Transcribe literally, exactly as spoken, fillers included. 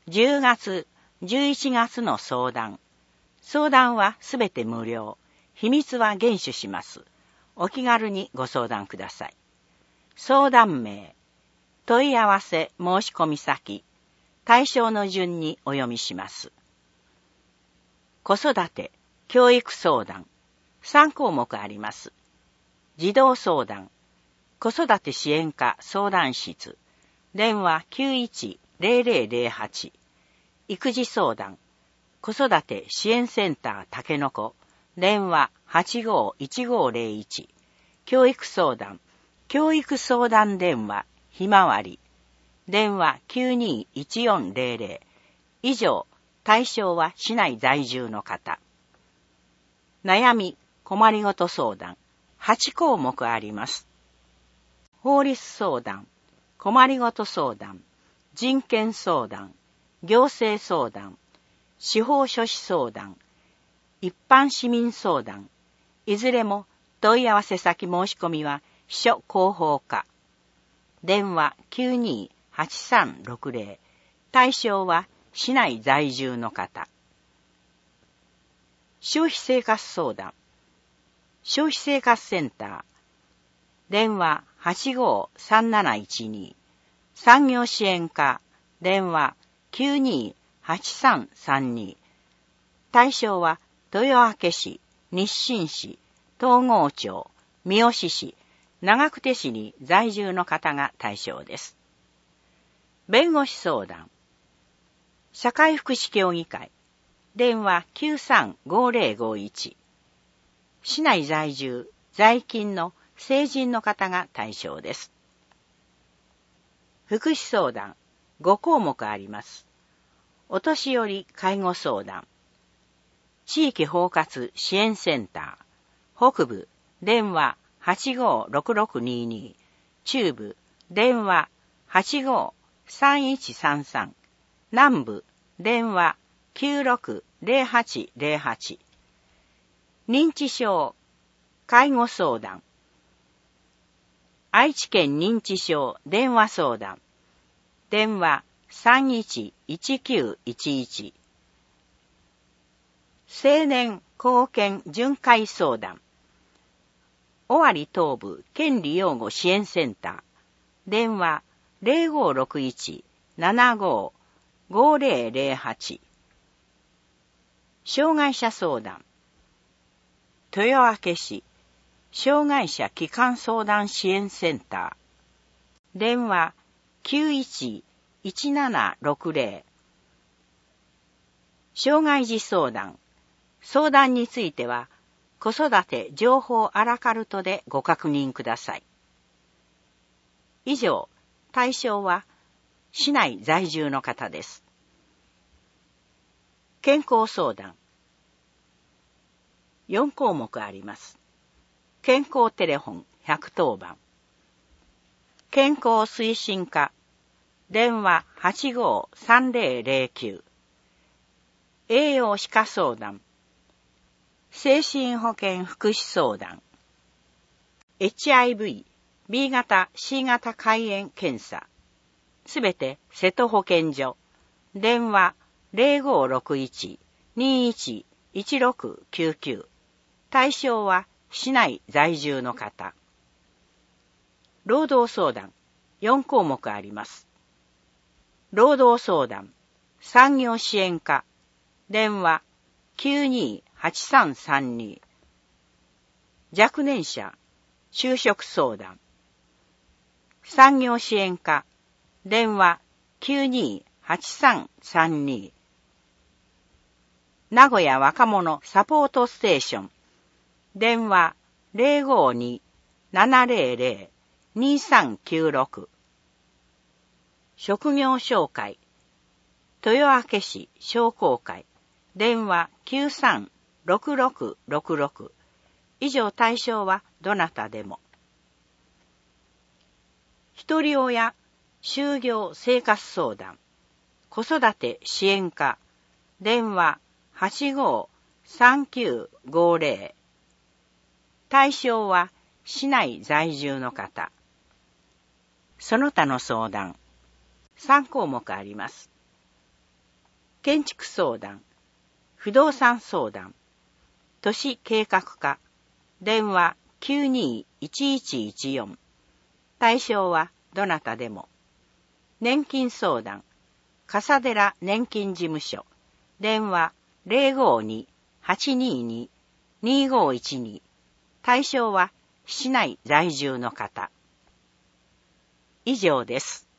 じゅうがつ、じゅういちがつの相談。相談はすべて無料。秘密は厳守します。お気軽にご相談ください。相談名、問い合わせ申し込み先、対象の順にお読みします。子育て、教育相談、さん項目あります。児童相談、子育て支援課相談室、電話 きゅういちゼロゼロゼロはち、育児相談、子育て支援センターたけのこ、電話 はちごーいちごーゼロいち、教育相談、教育相談電話、ひまわり、電話 きゅうにーいちよんゼロゼロ、以上、対象は市内在住の方。悩み、困りごと相談、はち項目あります。法律相談、困りごと相談、人権相談、行政相談、司法書士相談、一般市民相談、いずれも問い合わせ先申し込みは秘書広報課。電話 きゅうにーはちさんろくゼロ、対象は市内在住の方。消費生活相談、消費生活センター、電話 はちごーさんなないちに、産業支援課、電話 きゅうにーはちさんさんに、対象は豊明市、日清市、東郷町、三好市、長久手市に在住の方が対象です。弁護士相談、社会福祉協議会、電話 きゅうさんごゼロごいち、市内在住、在勤の成人の方が対象です。福祉相談、ご項目あります。お年寄り介護相談、地域包括支援センター、北部、電話 はちごーろくろくにーに、中部、電話 はちごーさんいちさんさん、南部、電話 きゅうろくゼロはちゼロはち、認知症、介護相談、愛知県認知症電話相談、電話 さんいちいちきゅういちいち、青年後見巡回相談、尾張東部権利擁護支援センター、電話 ゼロごーろくいち ななごーごゼロゼロはち、障害者相談、豊明市障害者基幹相談支援センター、電話 きゅういちいちななろくゼロ、障害児相談、相談については子育て情報アラカルトでご確認ください。以上、対象は市内在住の方です。健康相談、よん項目あります。健康テレフォンひゃくとおばん、健康推進課、電話 はちごーさんゼロゼロきゅう、栄養歯科相談、精神保健福祉相談、エイチアイブイ、ビー 型、シー 型肝炎検査、すべて瀬戸保健所、電話 ゼロごーろくいち にいちいちろくきゅうきゅう、対象は市内在住の方。労働相談、よん項目あります。労働相談、産業支援課、電話 きゅうにーはちさんさんに、若年者、就職相談、産業支援課、電話 きゅうにーはちさんさんに、名古屋若者サポートステーション、電話 ゼロごーに ななゼロゼロ にさんきゅうろく、職業紹介、豊明市商工会、電話 きゅうさんろくろくろくろく、以上対象はどなたでも。一人親、就業生活相談、子育て支援課、電話 はちごーさんきゅうごゼロ、対象は市内在住の方。その他の相談、さん項目あります。 建築相談、不動産相談、都市計画課、電話 きゅうにーいちいちいちよん。対象はどなたでも。年金相談、笠寺年金事務所、電話 ゼロごにーはちにーにーにーごいちにー。対象は市内在住の方。以上です。